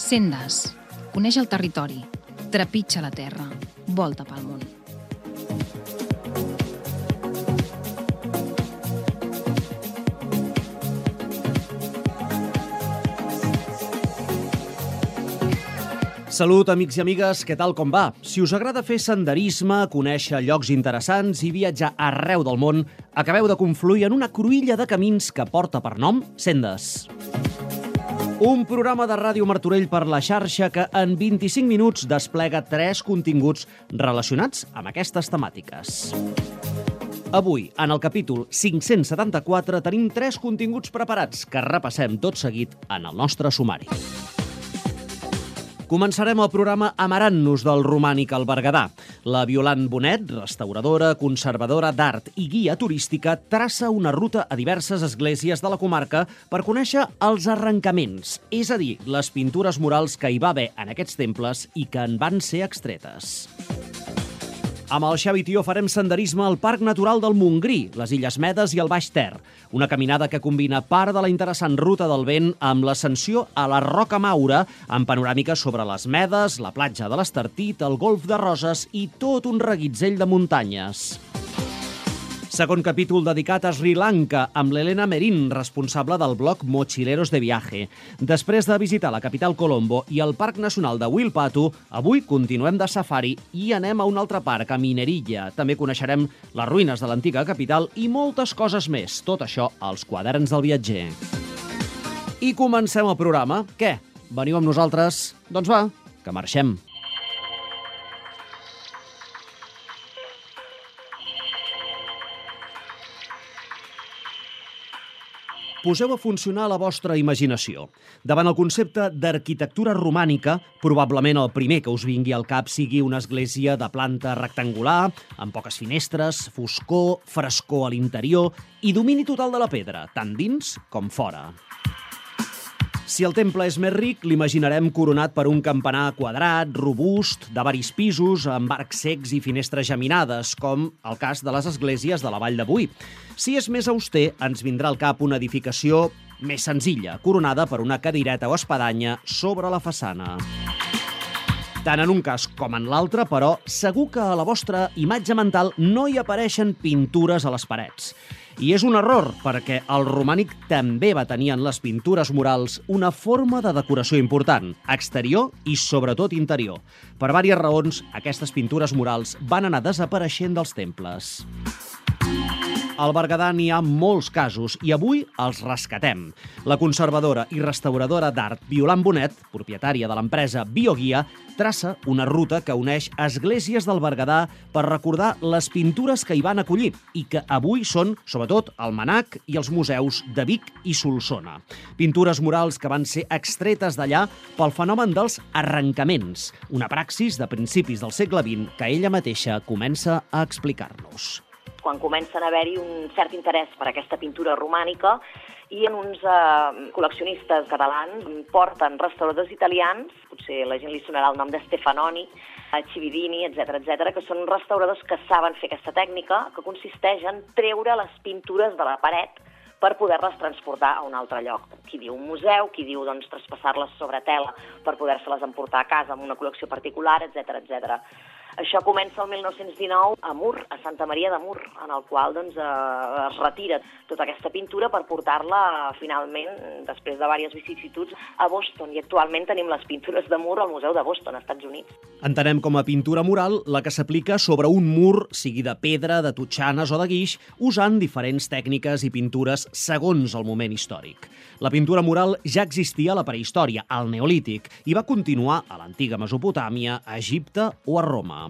Sendes. Coneix el territori. Trepitja la terra. Volta pel món. Salut, amics i amigues, què tal, com va? Si us agrada fer senderisme, conèixer llocs interessants i viatjar arreu del món, acabeu de confluir en una cruïlla de camins que porta per nom Sendes. Un programa de Ràdio Martorell per la xarxa que en 25 minuts desplega 3 continguts relacionats amb aquestes temàtiques. Avui, en el capítol 574, tenim 3 continguts preparats que repassem tot seguit en el nostre sumari. Començarem el programa amarant-nos del romànic al Berguedà. La Violant Bonet, restauradora, conservadora d'art i guia turística, traça una ruta a diverses esglésies de la comarca per conèixer els arrencaments, és a dir, les pintures murals que hi va haver en aquests temples i que en van ser extretes. Amb el Xavi Tió farem senderisme al Parc Natural del Montgrí, les Illes Medes i el Baix Ter. Una caminada que combina part de la interessant Ruta del Vent amb l'ascensió a la Roca Maura, amb panoràmiques sobre les Medes, la platja de l'Estartit, el Golf de Roses i tot un reguitzell de muntanyes. Segon capítol dedicat a Sri Lanka, amb l'Helena Merín, responsable del blog Mochileros de Viaje. Després de visitar la capital Colombo i el Parc Nacional de Wilpatu, avui continuem de safari i anem a un altre parc, a Minerilla. També coneixerem les ruïnes de l'antiga capital i moltes coses més. Tot això als quaderns del viatger. I comencem el programa. Què? Veniu amb nosaltres? Doncs va, que marxem. Poseu a funcionar la vostra imaginació. Davant el concepte d'arquitectura romànica, probablement el primer que us vingui al cap sigui una església de planta rectangular, amb poques finestres, foscor, frescor a l'interior i domini total de la pedra, tant dins com fora. Si el temple és més ric, l'imaginarem coronat per un campanar quadrat, robust, de varis pisos, amb arcs cecs i finestres geminades, com el cas de les esglésies de la Vall de Boí. Si és més auster, ens vindrà al cap una edificació més senzilla, coronada per una cadireta o espadanya sobre la façana. Tant en un cas com en l'altre, però, segur que a la vostra imatge mental no hi apareixen pintures a les parets. I és un error, perquè el romànic també va tenir en les pintures murals una forma de decoració important, exterior i sobretot interior. Per diverses raons, aquestes pintures murals van anar desapareixent dels temples. Al Berguedà n'hi ha molts casos i avui els rescatem. La conservadora i restauradora d'art Violant Bonet, propietària de l'empresa Bioguia, traça una ruta que uneix esglésies del Berguedà per recordar les pintures que hi van acollir i que avui són, sobretot, el MNAC i els museus de Vic i Solsona. Pintures murals que van ser extretes d'allà pel fenomen dels arrencaments, una praxis de principis del segle XX que ella mateixa comença a explicar-nos. Quan comencen a haver-hi un cert interès per aquesta pintura romànica i en uns col·leccionistes catalans porten restauradors italians, potser la gent li sonarà el nom de Stefanoni, Cividini, etc., que són restauradors que saben fer aquesta tècnica, que consisteix en treure les pintures de la paret per poder-les transportar a un altre lloc. Qui diu un museu, qui diu traspassar-les sobre tela per poder-se-les emportar a casa amb una col·lecció particular, etc. Això comença el 1919 a Mur, a Santa Maria de Mur, en el qual es retira tota aquesta pintura per portar-la finalment, després de diverses vicissituds, a Boston. I actualment tenim les pintures de Mur al Museu de Boston, als Estats Units. Entenem com a pintura mural la que s'aplica sobre un mur, sigui de pedra, de totxanes o de guix, usant diferents tècniques i pintures segons el moment històric. La pintura mural ja existia a la prehistòria, al Neolític, i va continuar a l'antiga Mesopotàmia, a Egipte o a Roma.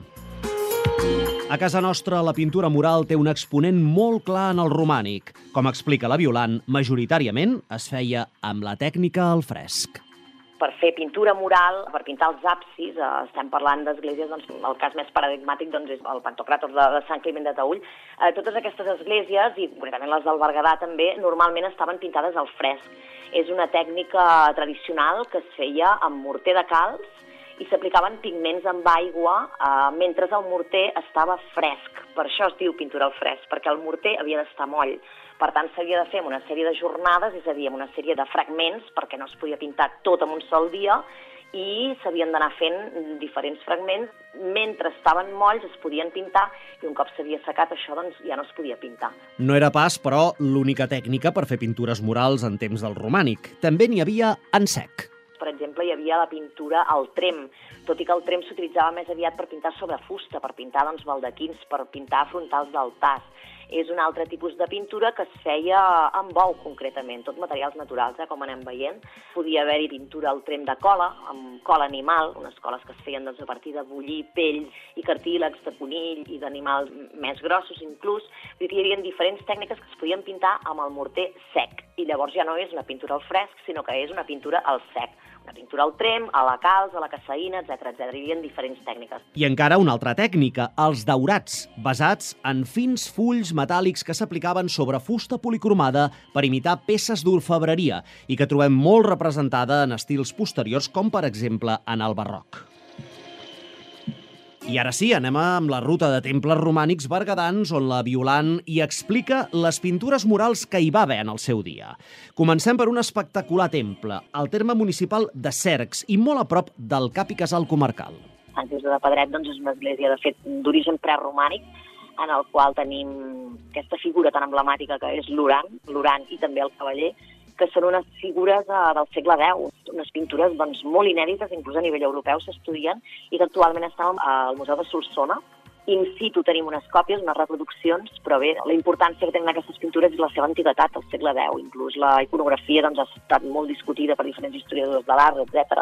A casa nostra, la pintura mural té un exponent molt clar en el romànic. Com explica la Violant, majoritàriament es feia amb la tècnica al fresc. Per fer pintura mural, per pintar els absis, estem parlant d'esglésies, el cas més paradigmàtic és el Pantocràtor de Sant Climent de Taüll. Totes aquestes esglésies, i concretament les del Berguedà també, normalment estaven pintades al fresc. És una tècnica tradicional que es feia amb morter de calç i s'aplicaven pigments amb aigua mentre el morter estava fresc. Per això es diu pintura al fresc, perquè el morter havia d'estar moll. Per tant, s'havia de fer en una sèrie de jornades, és a dir, en una sèrie de fragments, perquè no es podia pintar tot en un sol dia, i s'havien d'anar fent diferents fragments. Mentre estaven molls es podien pintar i un cop s'havia secat això doncs ja no es podia pintar. No era pas, però, l'única tècnica per fer pintures murals en temps del romànic. També n'hi havia en sec. Per exemple, hi havia la pintura al trem, tot i que el trem s'utilitzava més aviat per pintar sobre fusta, per pintar baldaquins, per pintar frontals d'altars. És un altre tipus de pintura que es feia amb bou, concretament, tot materials naturals, com anem veient. Podia haver-hi pintura al trem de cola, amb cola animal, unes coles que es feien a partir de bullir pells i cartílags de conill i d'animals més grossos inclús. Hi havia diferents tècniques que es podien pintar amb el morter sec, i llavors ja no és una pintura al fresc, sinó que és una pintura al sec. Una pintura al trem, a la calç, a la caseïna, etc. Hi havia diferents tècniques. I encara una altra tècnica, els daurats, basats en fins fulls metàl·lics que s'aplicaven sobre fusta policromada per imitar peces d'orfebreria i que trobem molt representada en estils posteriors, com per exemple en el barroc. I ara sí, anem amb la ruta de temples romànics berguedans, on la Violant hi explica les pintures murals que hi va haver en el seu dia. Comencem per un espectacular temple, al terme municipal de Cercs, i molt a prop del cap i casal comarcal. Sant Quirze de Pedret és una església, de fet, d'origen preromànic, en el qual tenim aquesta figura tan emblemàtica que és l'Urant i també el cavaller, que són unes figures del segle X, unes pintures molt inèdites, inclús a nivell europeu s'estudien, i que actualment estan al Museu de Solsona. In situ tenim unes còpies, unes reproduccions, però bé, la importància que tenen aquestes pintures és la seva antiguitat, al segle X. Inclús la iconografia ha estat molt discutida per diferents historiadors de l'art, etc.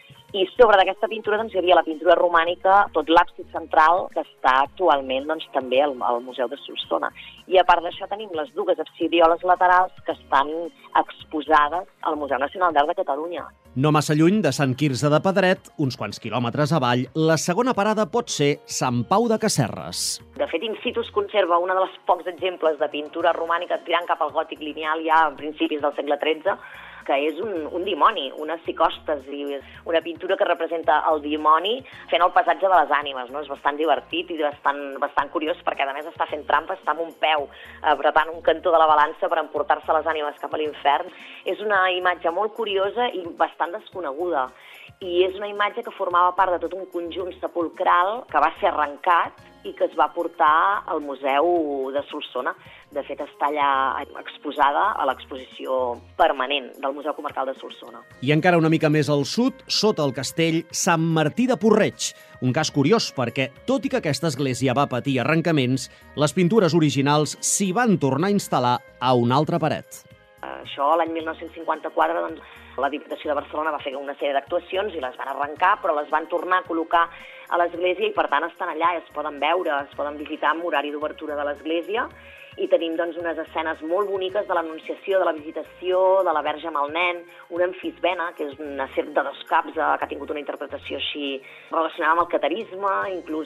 I sobre d'aquesta pintura hi havia la pintura romànica, tot l'absis central, que està actualment també al Museu de Solsona. I a part d'això tenim les dues absidioles laterals que estan exposades al Museu Nacional d'Art de Catalunya. No massa lluny de Sant Quirze de Pedret, uns quants quilòmetres avall, la segona parada pot ser Sant Pau de Casserres. De fet, in situ es conserva un dels pocs exemples de pintura romànica tirant cap al gòtic lineal ja a principis del segle XIII, que és un dimoni, unes psicòstasi, una pintura que representa el dimoni fent el passatge de les ànimes, no? És bastant divertit i bastant curiós perquè a més està fent trampa, està amb un peu apretant un cantó de la balança per emportar-se les ànimes cap a l'infern. És una imatge molt curiosa i bastant desconeguda. I és una imatge que formava part de tot un conjunt sepulcral que va ser arrencat i que es va portar al Museu de Solsona. De fet, està allà exposada a l'exposició permanent del Museu Comarcal de Solsona. I encara una mica més al sud, sota el castell Sant Martí de Porreig. Un cas curiós perquè, tot i que aquesta església va patir arrencaments, les pintures originals s'hi van tornar a instal·lar a una altra paret. Això, l'any 1954, la Diputació de Barcelona va fer una sèrie d'actuacions i les van arrencar, però les van tornar a col·locar a l'església i, per tant, estan allà, es poden veure, es poden visitar amb horari d'obertura de l'església, i tenim unes escenes molt boniques de l'Anunciació, de la Visitació, de la Verge amb el nen, una amfisbena, que és una serp de 2 caps, que ha tingut una interpretació així relacionada amb el caterisme, inclús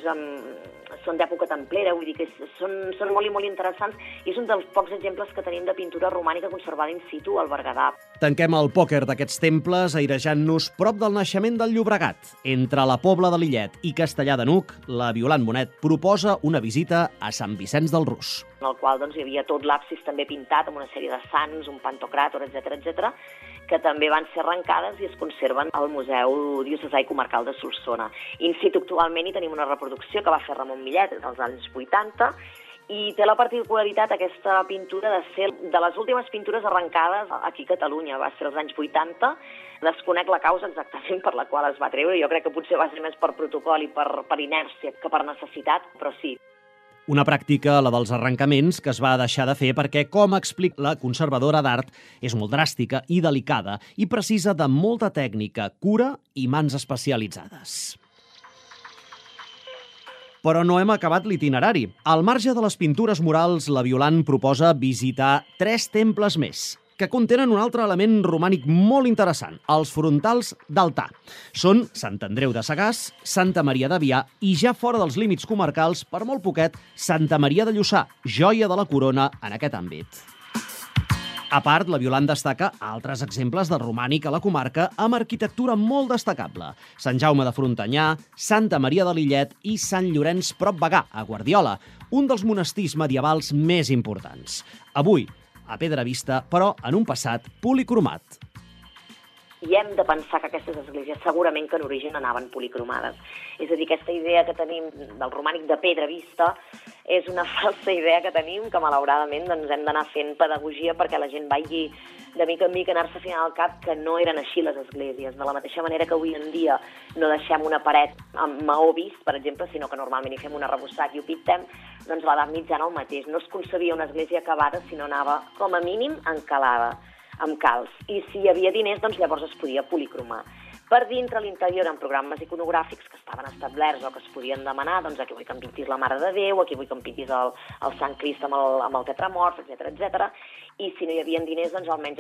són d'època templera, vull dir que són molt i molt interessants, i és un dels pocs exemples que tenim de pintura romànica conservada in situ al Berguedà. Tanquem el pòquer d'aquests temples airejant-nos prop del naixement del Llobregat. Entre la Pobla de Lillet i Castellar de n'Hug, la Violant Bonet proposa una visita a Sant Vicenç del Rus, en el qual hi havia tot l'absis també pintat amb una sèrie de sants, un pantocràtor, etc., que també van ser arrencades i es conserven al Museu Diocesà i Comarcal de Solsona. In situ actualment hi tenim una reproducció que va fer Ramon Millet dels anys 80 i té la particularitat aquesta pintura de ser de les últimes pintures arrencades aquí a Catalunya. Va ser als anys 80, desconec la causa exactament per la qual es va treure, jo crec que potser va ser més per protocol i per inèrcia que per necessitat, però sí. Una pràctica, la dels arrencaments, que es va deixar de fer perquè, com explica la conservadora d'art, és molt dràstica i delicada i precisa de molta tècnica, cura i mans especialitzades. Però no hem acabat l'itinerari. Al marge de les pintures murals, la Violant proposa visitar 3 temples més, que contenen un altre element romànic molt interessant, els frontals d'altar. Són Sant Andreu de Sagàs, Santa Maria d'Avià i, ja fora dels límits comarcals, per molt poquet, Santa Maria de Lluçà, joia de la corona en aquest àmbit. A part, la Violant destaca altres exemples de romànic a la comarca amb arquitectura molt destacable. Sant Jaume de Frontanyà, Santa Maria de Lillet i Sant Llorenç prop Bagà, a Guardiola, un dels monestirs medievals més importants. Avui, a pedra vista, però en un passat policromat. i hem de pensar que aquestes esglésies segurament que en origen anaven policromades. És a dir, aquesta idea que tenim del romànic de pedra vista és una falsa idea que tenim, que malauradament doncs, hem d'anar fent pedagogia perquè la gent vagi de mica en mica anar-se afinant al cap que no eren així les esglésies. De la mateixa manera que avui en dia no deixem una paret amb maó vist, per exemple, sinó que normalment hi fem un arrebossat i ho pintem, doncs l'edat mitjana el mateix. No es concebia una església acabada, sinó anava com a mínim encalada, amb calç. I si hi havia diners, doncs llavors es podia policromar. Per dintre, a l'interior, en programes iconogràfics que estaven establerts o que es podien demanar, doncs aquí vull que em pintis la Mare de Déu, aquí vull que em pintis el Sant Crist amb el tetramorf, etc. I si no hi havia diners, doncs almenys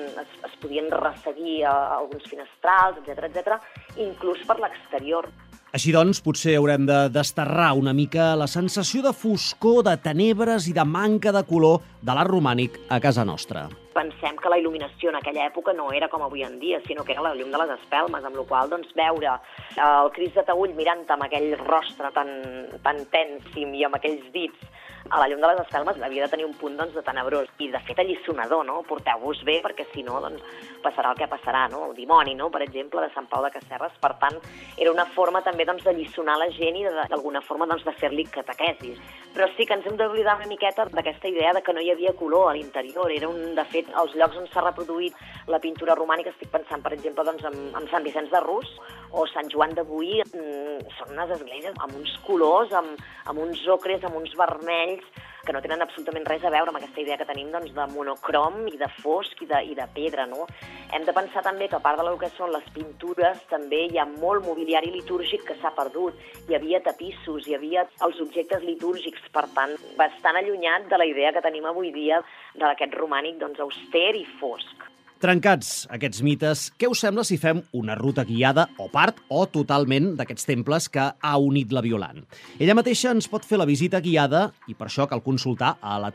es podien resseguir alguns finestrals, etc., inclús per l'exterior. Així doncs, potser haurem de desterrar una mica la sensació de foscor, de tenebres i de manca de color de l'art romànic a casa nostra. Pensem que la il·luminació en aquella època no era com avui en dia, sinó que era la llum de les espelmes, amb la qual cosa veure el Crist de Taüll mirant amb aquell rostre tan tènsim i amb aquells dits a la llum de les espelmes havia de tenir un punt de tenebrós i de fet alliçonador, no? Porteu-vos bé perquè si no passarà el que passarà, no? El dimoni, no? Per exemple, de Sant Pau de Casserres. Per tant, era una forma també d'alliçonar la gent i d'alguna forma de fer-li catequesis. Però sí que ens hem d'oblidar una miqueta d'aquesta idea de que no hi havia color a l'interior. De fet, els llocs on s'ha reproduït la pintura romànica, estic pensant, per exemple, en Sant Vicenç de Rus o Sant Joan de Boí, són unes esglésies amb uns colors, amb uns ocres, amb uns vermells, que no tenen absolutament res a veure amb aquesta idea que tenim de monocrom i de fosc i de pedra, no? Hem de pensar també que a part del que són les pintures també hi ha molt mobiliari litúrgic que s'ha perdut. Hi havia tapissos, hi havia els objectes litúrgics, per tant, bastant allunyat de la idea que tenim avui dia d'aquest romànic auster i fosc. Trencats aquests mites, què us sembla si fem una ruta guiada o part o totalment d'aquests temples que ha unit la Violant? Ella mateixa ens pot fer la visita guiada i per això cal consultar a la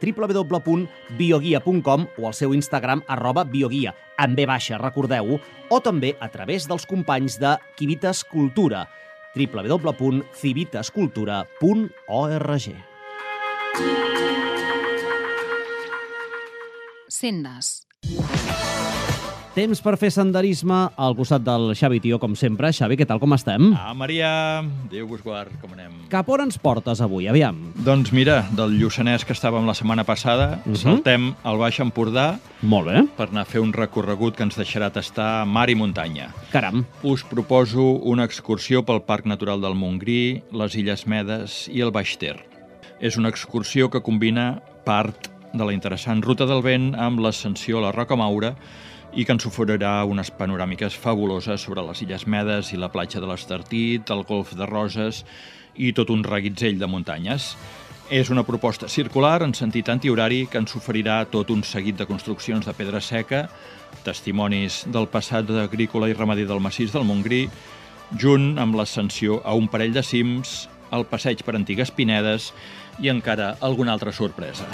www.bioguia.com o al seu Instagram @bioguia, amb B baixa, recordeu-ho, o també a través dels companys de Civitas Cultura, www.civitascultura.org. Sendes. Temps per fer senderisme al costat del Xavi Tió, com sempre. Xavi, què tal, com estem? Maria, Déu vos guard, com anem? Cap on ens portes avui, aviam? Doncs mira, del Lluçanès que estàvem la setmana passada, saltem al Baix Empordà. Molt bé. Per anar a fer un recorregut que ens deixarà tastar mar i muntanya. Caram. Us proposo una excursió pel Parc Natural del Montgrí, les Illes Medes i el Baix Ter. És una excursió que combina part de la interessant Ruta del Vent amb l'ascensió a la Roca Maura i que ens oferirà unes panoràmiques fabuloses sobre les Illes Medes i la platja de l'Estartit, el Golf de Roses i tot un reguitzell de muntanyes. És una proposta circular en sentit antihorari que ens oferirà tot un seguit de construccions de pedra seca, testimonis del passat agrícola i ramader del massís del Montgrí, junt amb l'ascensió a un parell de cims, el passeig per antigues pinedes i encara alguna altra sorpresa.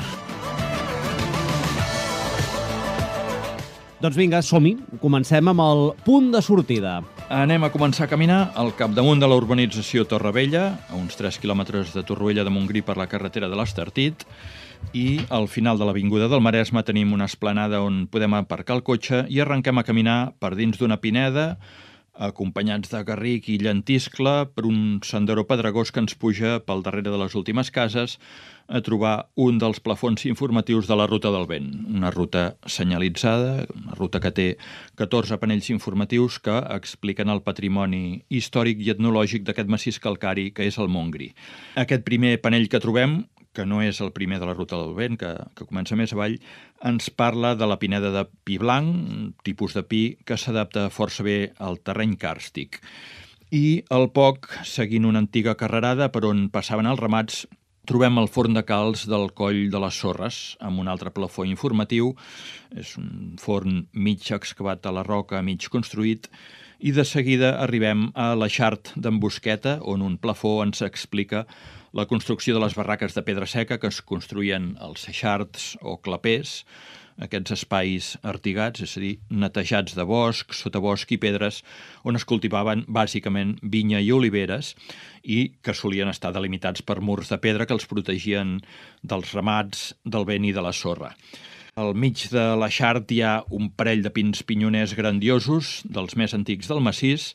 Doncs vinga, som-hi. Comencem amb el punt de sortida. Anem a començar a caminar al capdamunt de la urbanització Torrevella, a uns 3 quilòmetres de Torroella de Montgrí per la carretera de l'Estartit, i al final de l'avinguda del Maresme tenim una esplanada on podem aparcar el cotxe i arrenquem a caminar per dins d'una pineda, acompanyats de garric i llentiscle per un senderó pedregós que ens puja pel darrere de les últimes cases a trobar un dels plafons informatius de la Ruta del Vent, una ruta senyalitzada, una ruta que té 14 panells informatius que expliquen el patrimoni històric i etnològic d'aquest massís calcari que és el Montgrí. Aquest primer panell que trobem, que no és el primer de la Ruta del Vent, que comença més avall, ens parla de la pineda de pi blanc, un tipus de pi que s'adapta força bé al terreny càrstic. I al poc, seguint una antiga carrerada per on passaven els ramats, trobem el forn de calç del Coll de les Sorres, amb un altre plafó informatiu. És un forn mig excavat a la roca, mig construït, i de seguida arribem a l'Eixart d'en Busqueta, on un plafó ens explica la construcció de les barraques de pedra seca que es construïen als eixarts o clapers, aquests espais artigats, és a dir, netejats de bosc, sotabosc i pedres, on es cultivaven bàsicament vinya i oliveres i que solien estar delimitats per murs de pedra que els protegien dels ramats, del vent i de la sorra. Al mig de la Xart hi ha un parell de pins pinyoners grandiosos, dels més antics del massís,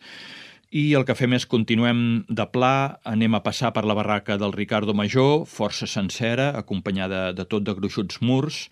i el que fem és continuem de pla, anem a passar per la barraca del Ricardo Major, força sencera, acompanyada de tot de gruixuts murs,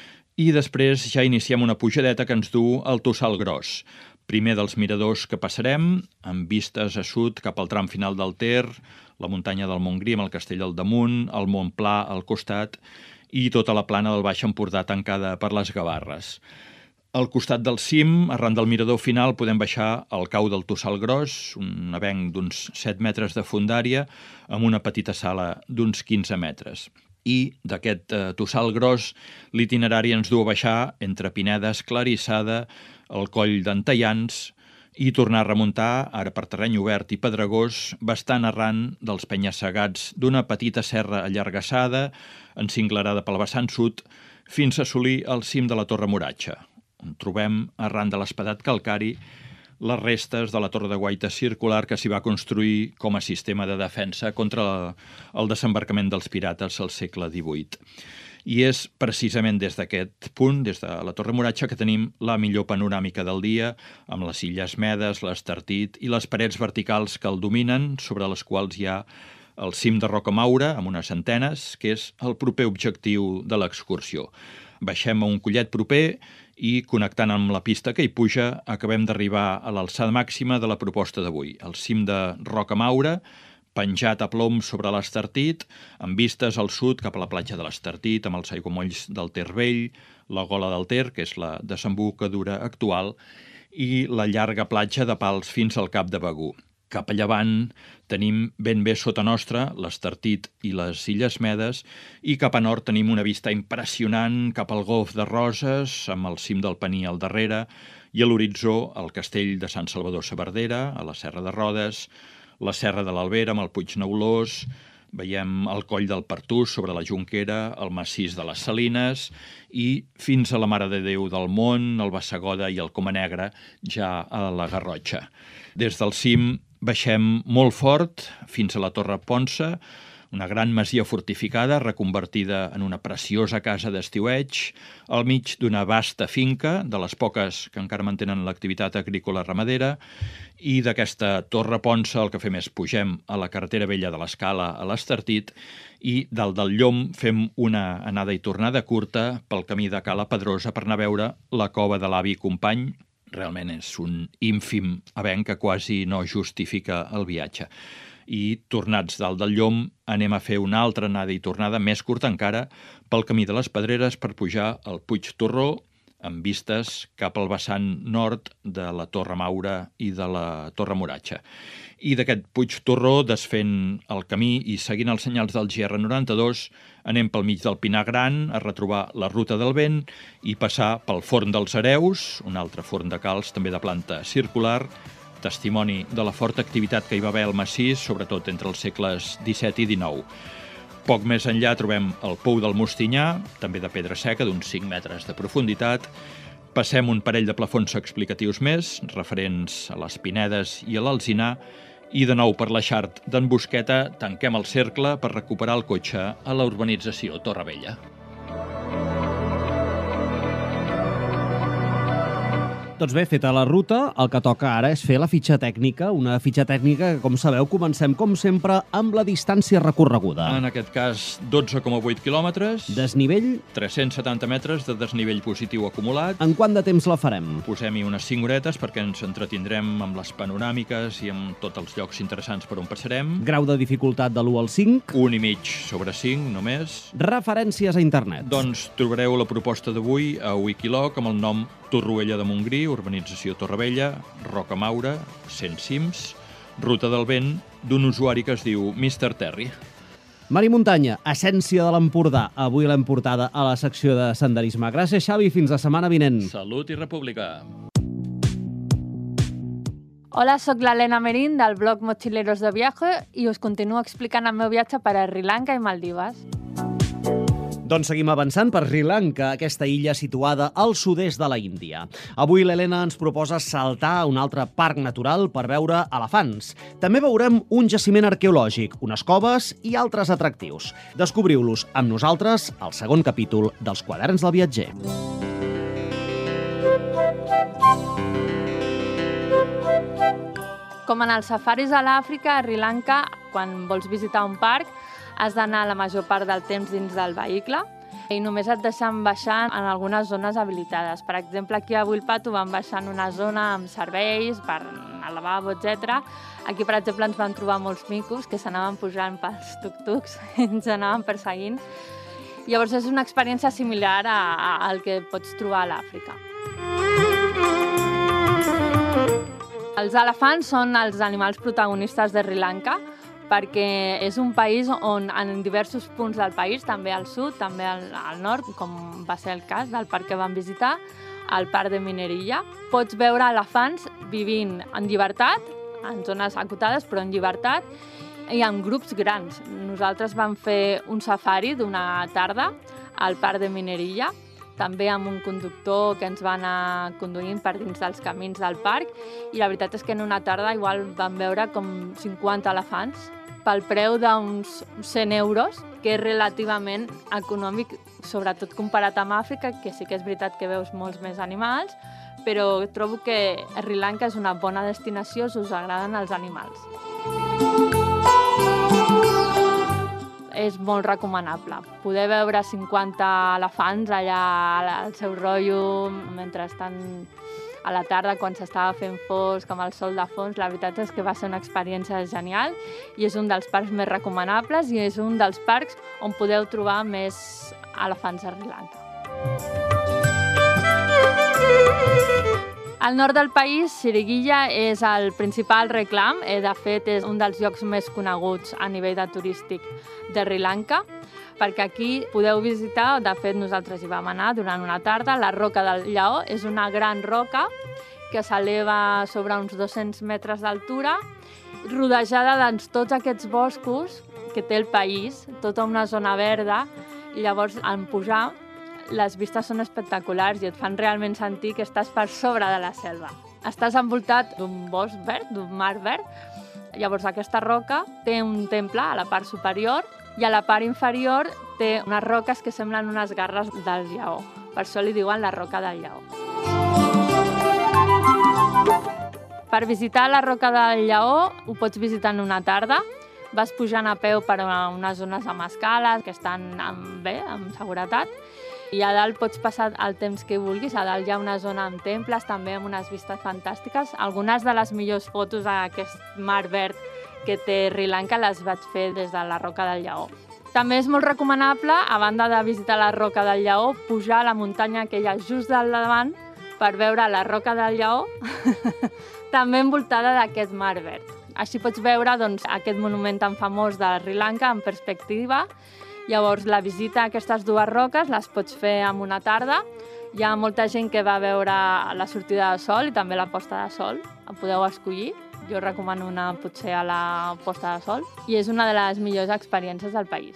i després ja iniciem una pujadeta que ens du al Tossal Gros. Primer dels miradors que passarem, amb vistes a sud cap al tram final del Ter, la muntanya del Montgrí amb el castell al damunt, el Montpla al costat i tota la plana del Baix Empordà tancada per les Gavarres. Al costat del cim, arran del mirador final, podem baixar al cau del Tossal Gros, un avenc d'uns 7 metres de fondària, amb una petita sala d'uns 15 metres. I d'aquest Tossal Gros, l'itinerari ens du a baixar entre Pineda Esclarissada, el coll d'en Teians, i tornar a remuntar, ara per terreny obert i pedregós, bastant arran dels penya-segats d'una petita serra allargassada, encinglerada pel vessant sud, fins a assolir el cim de la Torre Moratxa, on trobem, arran de l'espadat calcari, les restes de la torre de guaita circular que s'hi va construir com a sistema de defensa contra el desembarcament dels pirates al segle XVIII. I és precisament des d'aquest punt, des de la Torre Moratxa, que tenim la millor panoràmica del dia, amb les Illes Medes, l'Estartit i les parets verticals que el dominen, sobre les quals hi ha el cim de Rocamaura, amb unes antenes, que és el proper objectiu de l'excursió. Baixem a un collet proper i, connectant amb la pista que hi puja, acabem d'arribar a l'alçada màxima de la proposta d'avui, el cim de Rocamaura, penjat a plom sobre l'Estartit, amb vistes al sud cap a la platja de l'Estartit, amb els aiguamolls del Ter Vell, la Gola del Ter, que és la desembocadura actual, i la llarga platja de Pals fins al Cap de Begur. Cap a llevant tenim ben bé sota nostra l'Estartit i les Illes Medes, i cap a nord tenim una vista impressionant cap al Golf de Roses, amb el cim del Pení al darrere, i a l'horitzó el castell de Sant Salvador Saverdera, a la Serra de Rodes, la Serra de l'Albera amb el Puig Neulós, veiem el Coll del Pertús sobre la Jonquera, el massís de les Salines i fins a la Mare de Déu del Mont, el Bassegoda i el Coma Negra, ja a la Garrotxa. Des del cim baixem molt fort fins a la Torre Ponça, una gran masia fortificada reconvertida en una preciosa casa d'estiueig, al mig d'una vasta finca, de les poques que encara mantenen l'activitat agrícola ramadera, i d'aquesta Torre Ponça el que fem és pugem a la carretera vella de l'Escala a l'Estartit i dalt del Llom fem una anada i tornada curta pel camí de Cala Pedrosa per anar a veure la cova de l'avi Company. Realment és un ínfim avenc que quasi no justifica el viatge. I tornats dalt del Llom anem a fer una altra anada i tornada més curta encara pel camí de les Pedreres per pujar al Puig Torró amb vistes cap al vessant nord de la Torre Maura i de la Torre Moratxa. I d'aquest Puig Torró, desfent el camí i seguint els senyals del GR92, anem pel mig del Pinar Gran a retrobar la Ruta del Vent i passar pel Forn dels Hereus, un altre forn de calç també de planta circular, testimoni de la forta activitat que hi va haver al massís, sobretot entre els segles XVII i XIX. Poc més enllà trobem el Pou del Mostinyà, també de pedra seca, d'uns 5 metres de profunditat. Passem un parell de plafons explicatius més, referents a les Pinedes i a l'Alzinar, i de nou per la Xart d'en Busqueta tanquem el cercle per recuperar el cotxe a la urbanització Torrevella. Doncs bé, feta la ruta, el que toca ara és fer la fitxa tècnica, una fitxa tècnica que, com sabeu, comencem, com sempre, amb la distància recorreguda. En aquest cas, 12,8 quilòmetres. Desnivell? 370 metres de desnivell positiu acumulat. En quant de temps la farem? Posem-hi unes 5 horetes perquè ens entretindrem amb les panoràmiques i amb tots els llocs interessants per on passarem. Grau de dificultat de l'1 al 5? 1,5 sobre 5, només. Referències a internet? Doncs trobareu la proposta d'avui a Wikiloc amb el nom Torroella de Montgrí, urbanització Torrevella, Rocamaura, 100 cims, Ruta del Vent, d'un usuari que es diu Mr. Terry. Mar i muntanya, essència de l'Empordà. Avui l'hem portada a la secció de senderisme. Gràcies, Xavi, fins la setmana vinent. Salut i república. Hola, sóc l'Helena Merín del blog Mochileros de Viaje i us continuo explicant el meu viatge per a Sri Lanka i Maldives. Doncs seguim avançant per Sri Lanka, aquesta illa situada al sud-est de la Índia. Avui l'Helena ens proposa saltar a un altre parc natural per veure elefants. També veurem un jaciment arqueològic, unes coves i altres atractius. Descobriu-los amb nosaltres al segon capítol dels Quaderns del Viatger. Com en els safaris a l'Àfrica, a Sri Lanka, quan vols visitar un parc, has d'anar la major part del temps dins del vehicle i només et deixen baixar en algunes zones habilitades. Per exemple, aquí a Wilpatu vam baixar en una zona amb serveis per al lavabo, etc. Aquí, per exemple, ens van trobar molts micos que s'anaven pujant pels tuk-tuks i ens anaven perseguint. Llavors és una experiència similar al que pots trobar a l'Àfrica. Els elefants són els animals protagonistes de Sri Lanka perquè és un país on en diversos punts del país, també al sud, també al nord, com va ser el cas del parc que vam visitar, al parc de Minerilla, pots veure elefants vivint en llibertat, en zones acotades, però en llibertat, i en grups grans. Nosaltres vam fer un safari d'una tarda al parc de Minerilla, també amb un conductor que ens va anar conduint per dins dels camins del parc, i la veritat és que en una tarda igual vam veure com 50 elefants pel preu d'uns 100 euros, que és relativament econòmic, sobretot comparat amb Àfrica, que sí que és veritat que veus molts més animals, però trobo que Sri Lanka és una bona destinació si us agraden els animals. És molt recomanable. Poder veure 50 elefants allà al seu rotllo mentre estan a la tarda, quan s'estava fent fosc, amb el sol de fons, la veritat és que va ser una experiència genial i és un dels parcs més recomanables i és un dels parcs on podeu trobar més elefants a Sri Lanka. Al nord del país, Siriguilla és el principal reclam. De fet, és un dels llocs més coneguts a nivell de turístic de Sri Lanka, perquè aquí podeu visitar, de fet nosaltres hi vam anar durant una tarda, la Roca del Lleó. És una gran roca que s'eleva sobre uns 200 metres d'altura, rodejada de tots aquests boscos que té el país, tota una zona verda, i llavors en pujar les vistes són espectaculars i et fan realment sentir que estàs per sobre de la selva. Estàs envoltat d'un bosc verd, d'un mar verd. Llavors aquesta roca té un temple a la part superior i a la part inferior té unes roques que semblen unes garres del lleó. Per això li diuen la Roca del Lleó. Per visitar la Roca del Lleó ho pots visitar en una tarda. Vas pujant a peu per unes zones amb escales que estan bé, amb seguretat. I a dalt pots passar el temps que vulguis. A dalt hi ha una zona amb temples, també amb unes vistes fantàstiques. Algunes de les millors fotos d'aquest mar verd que té Sri Lanka les vaig fer des de la Roca del Lleó. També és molt recomanable, a banda de visitar la Roca del Lleó, pujar a la muntanya que hi ha just al davant per veure la Roca del Lleó, també envoltada d'aquest mar verd. Així pots veure aquest monument tan famós de Sri Lanka en perspectiva. Llavors, la visita a aquestes dues roques les pots fer en una tarda. Hi ha molta gent que va veure la sortida de sol i també la posta de sol. En podeu escollir. Jo recomano anar potser a la posta de sol. I és una de les millors experiències del país.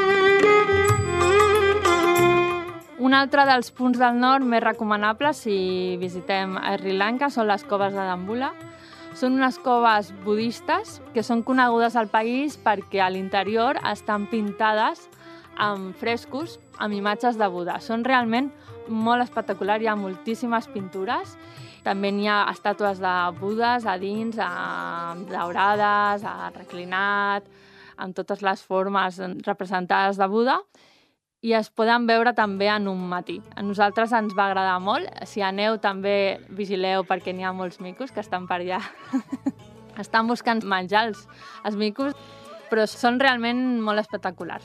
Un altre dels punts del nord més recomanables si visitem a Sri Lanka són les coves de Dambulla. Són unes coves budistes que són conegudes al país perquè a l'interior estan pintades amb frescos, amb imatges de Buda. Són realment molt espectaculars, hi ha moltíssimes pintures. També n'hi ha estàtues de Budes a dins, daurades, reclinat, amb totes les formes representades de Buda. I es poden veure també en un matí. A nosaltres ens va agradar molt. Si aneu també vigileu perquè n'hi ha molts micos que estan per allà. Estan buscant menjar els micos, però són realment molt espectaculars.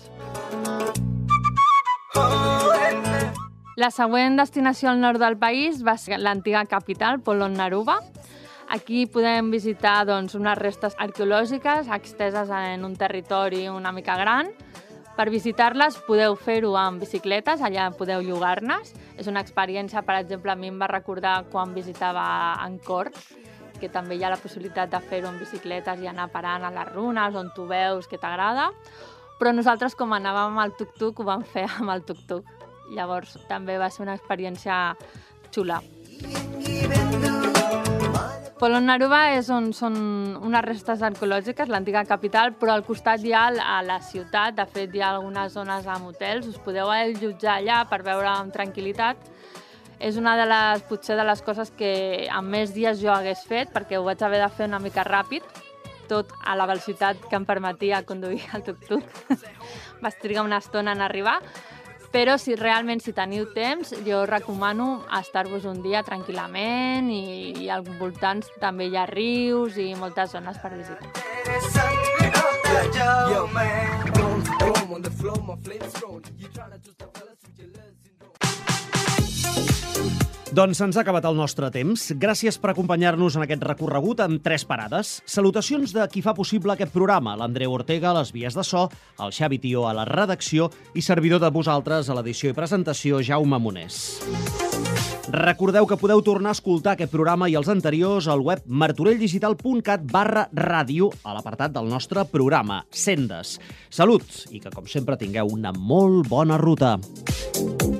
La següent destinació al nord del país va ser l'antiga capital, Polonnaruwa. Aquí podem visitar unes restes arqueològiques esteses en un territori una mica gran. Per visitar-les podeu fer-ho amb bicicletes, allà podeu llogar-nes. És una experiència, per exemple, a mi em va recordar quan visitava Angkor, que també hi ha la possibilitat de fer-ho amb bicicletes i anar parant a les runes on tu veus que t'agrada. però nosaltres, com anàvem amb el tuk-tuk, ho vam fer amb el tuk-tuk. Llavors també va ser una experiència xula. Polonnaruwa és on són unes restes arqueològiques, l'antiga capital, però al costat hi ha a la ciutat. De fet, hi ha algunes zones amb hotels. Us podeu allotjar allà per veure amb tranquil·litat. És una de les, potser, de les coses que en més dies jo hagués fet, perquè ho vaig haver de fer una mica ràpid, tot a la velocitat que em permetia conduir el tuk-tuk. Vaig trigar una estona en arribar, però si realment teniu temps, jo recomano estar-vos un dia tranquil·lament i als voltants també hi ha rius i moltes zones per visitar. Doncs ens ha acabat el nostre temps. Gràcies per acompanyar-nos en aquest recorregut amb 3 parades. Salutacions de qui fa possible aquest programa, l'Andreu Ortega a les vies de so, el Xavi Tió a la redacció i servidor de vosaltres a l'edició i presentació, Jaume Monés. Recordeu que podeu tornar a escoltar aquest programa i els anteriors al web martorelldigital.cat/ràdio a l'apartat del nostre programa, Sendes. Salut i que, com sempre, tingueu una molt bona ruta.